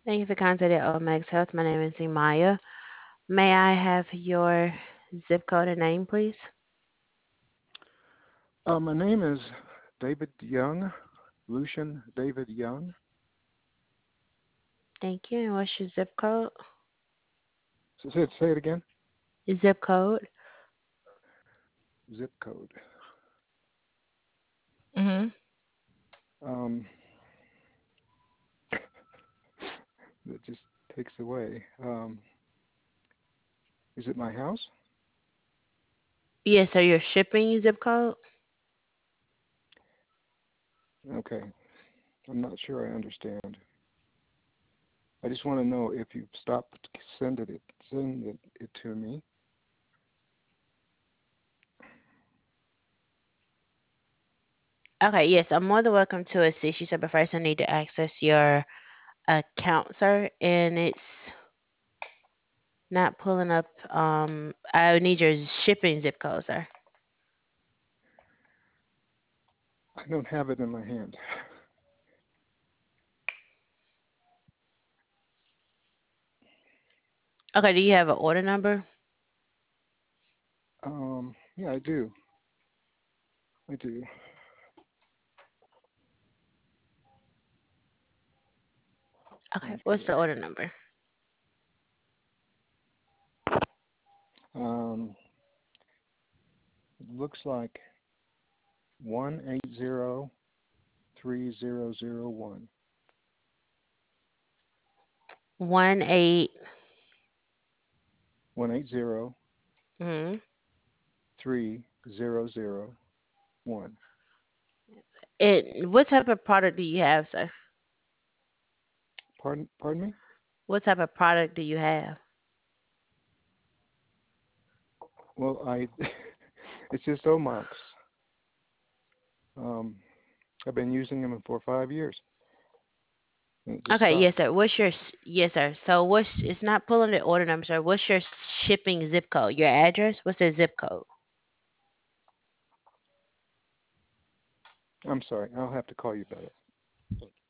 Thank you for contacting Omex Health. My name is Imaya. May I have your zip code and name, please? My name is David Young, Lucian David Young. Thank you. And what's your zip code? Say it again. Your zip code? Zip code. Mm-hmm. Um, that just takes away. Is it my house? Yes, so your shipping zip code? Okay. I'm not sure I understand. I just want to know if you've stopped sending it to me. Okay, yes, I'm more than welcome to assist you. So, but first, I need to access your account, sir, and it's not pulling up. I need your shipping zip code, sir. I don't have it in my hand. Okay, do you have an order number? Yeah, I do. I do. Okay, what's the Okay. order number? Um, it looks like 1803001. 18. 180 Mm-hmm. 3001. What type of product do you have, sir? Pardon me? What type of product do you have? Well, it's just Omox. Um, I've been using them for 5 years, and it just Okay, yes, stopped. sir. Yes, sir. So it's not pulling the order number, sir. What's your shipping zip code? Your address? What's the zip code? I'm sorry. I'll have to call you back.